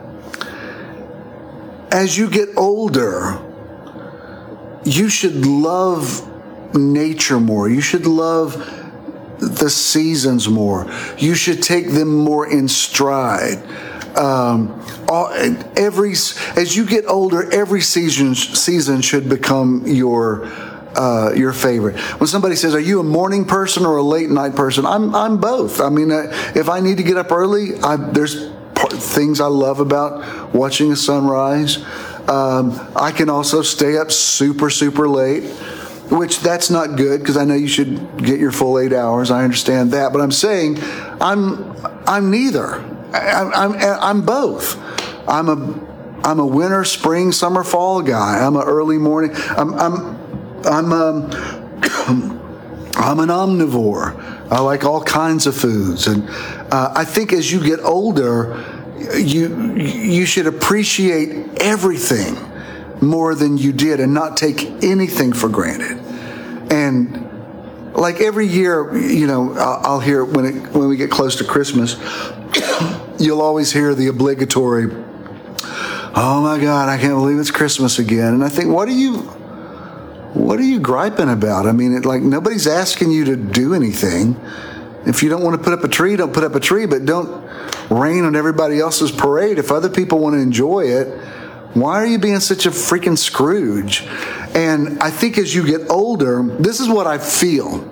as you get older, you should love nature more. You should love the seasons more. You should take them more in stride. Um, all, every as you get older, every season season should become your Uh, your favorite. When somebody says, "Are you a morning person or a late night person?" I'm I'm both. I mean, uh, if I need to get up early, I, there's part, things I love about watching a sunrise. Um, I can also stay up super super late, which that's not good because I know you should get your full eight hours. I understand that, but I'm saying I'm I'm neither. I, I'm I'm both. I'm a I'm a winter, spring, summer, fall guy. I'm an early morning. I'm I'm I'm um, I'm an omnivore. I like all kinds of foods, and uh, I think as you get older, you you should appreciate everything more than you did, and not take anything for granted. And like every year, you know, I'll, I'll hear when it when we get close to Christmas, you'll always hear the obligatory, "Oh my God, I can't believe it's Christmas again." And I think, what are you? What are you griping about? I mean, it, like, nobody's asking you to do anything. If you don't want to put up a tree, don't put up a tree, but don't rain on everybody else's parade. If other people want to enjoy it, why are you being such a freaking Scrooge? And I think as you get older, this is what I feel.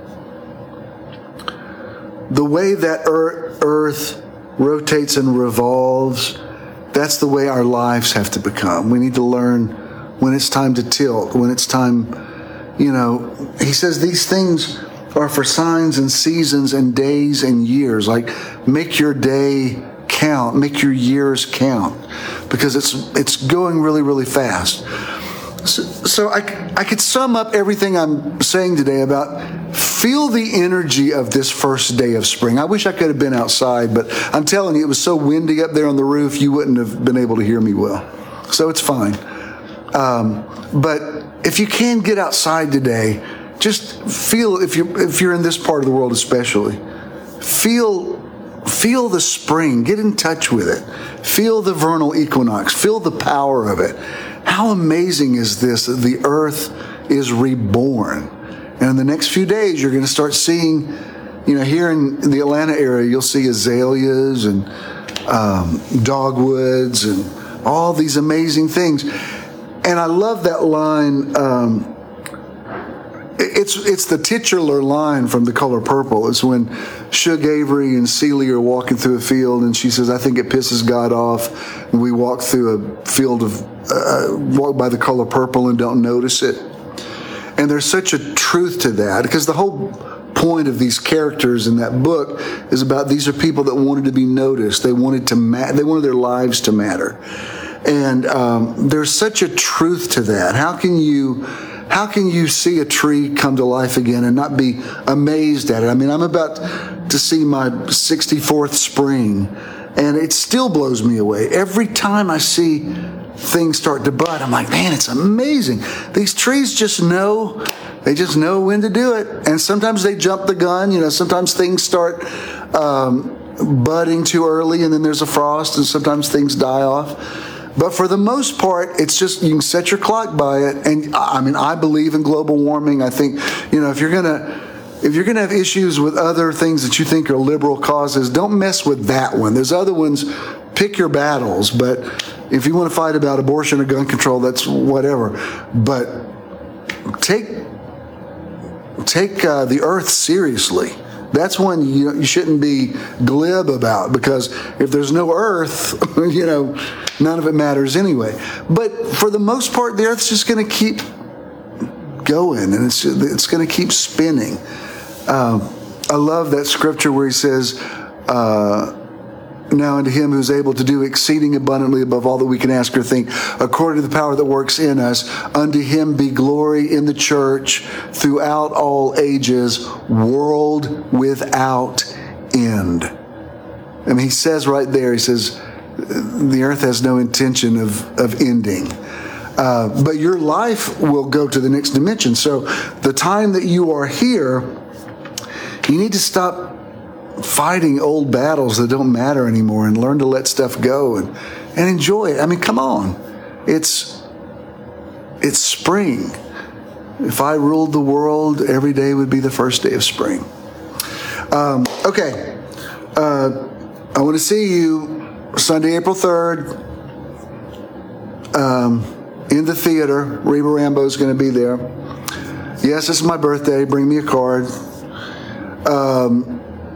The way that earth rotates and revolves, that's the way our lives have to become. We need to learn when it's time to tilt, when it's time, you know, he says these things are for signs and seasons and days and years. Like, make your day count, make your years count, because it's it's going really, really fast. So, so I, I could sum up everything I'm saying today about feel the energy of this first day of spring. I wish I could have been outside, but I'm telling you, it was so windy up there on the roof, you wouldn't have been able to hear me well. So it's fine. Um, but if you can get outside today just feel, if you're, if you're in this part of the world especially, feel, feel the spring, get in touch with it. Feel the vernal equinox, feel the power of it. How amazing is this that the earth is reborn? And in the next few days, you're going to start seeing, you know, here in the Atlanta area, you'll see azaleas and um, dogwoods and all these amazing things. And I love that line. Um, it's it's the titular line from The Color Purple. It's when Shug Avery and Celie are walking through a field, and she says, "I think it pisses God off." And we walk through a field of uh, walk by the color purple and don't notice it. And there's such a truth to that, because the whole point of these characters in that book is about these are people that wanted to be noticed. They wanted to ma- they wanted their lives to matter. And um, there's such a truth to that. How can you how can you see a tree come to life again and not be amazed at it? I mean, I'm about to see my sixty-fourth spring, and it still blows me away. Every time I see things start to bud, I'm like, man, it's amazing. These trees just know, they just know when to do it. And sometimes they jump the gun. You know, sometimes things start um, budding too early, and then there's a frost, and sometimes things die off. But for the most part, it's just, you can set your clock by it. And I mean, I believe in global warming. I think, you know, if you're going to, if you're going to have issues with other things that you think are liberal causes, don't mess with that one. There's other ones, pick your battles. But if you want to fight about abortion or gun control, that's whatever. But take, take uh, the earth seriously. That's one you, you shouldn't be glib about, because if there's no earth, you know, none of it matters anyway. But for the most part, the earth's just going to keep going, and it's it's going to keep spinning. Um, I love that scripture where he says, uh, now unto him who's able to do exceeding abundantly above all that we can ask or think, according to the power that works in us, unto him be glory in the church throughout all ages, world without end. I mean, he says right there, he says, the earth has no intention of, of ending. Uh, but your life will go to the next dimension. So the time that you are here, you need to stop fighting old battles that don't matter anymore and learn to let stuff go and, and enjoy it. I mean, come on. It's, it's spring. If I ruled the world, every day would be the first day of spring. Um, okay. Uh, I want to see you Sunday, April third, um, in the theater. Reba Rambo's going to be there. Yes, it's my birthday. Bring me a card. Um,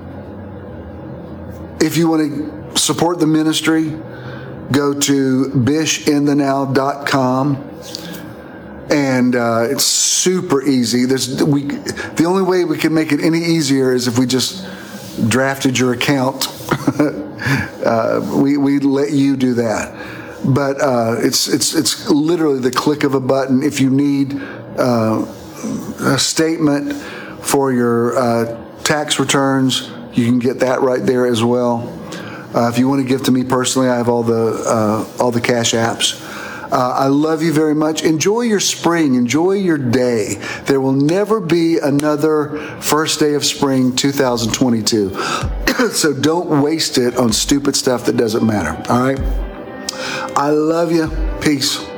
If you want to support the ministry, go to bish in the now dot com, and uh, it's super easy. There's we the only way we can make it any easier is if we just drafted your account. uh, we we let you do that, but uh, it's it's it's literally the click of a button. If you need uh, a statement for your uh, tax returns, you can get that right there as well. Uh, if you want to give to me personally, I have all the uh, all the cash apps. Uh, I love you very much. Enjoy your spring. Enjoy your day. There will never be another first day of spring two thousand twenty-two. So don't waste it on stupid stuff that doesn't matter. All right? I love you. Peace.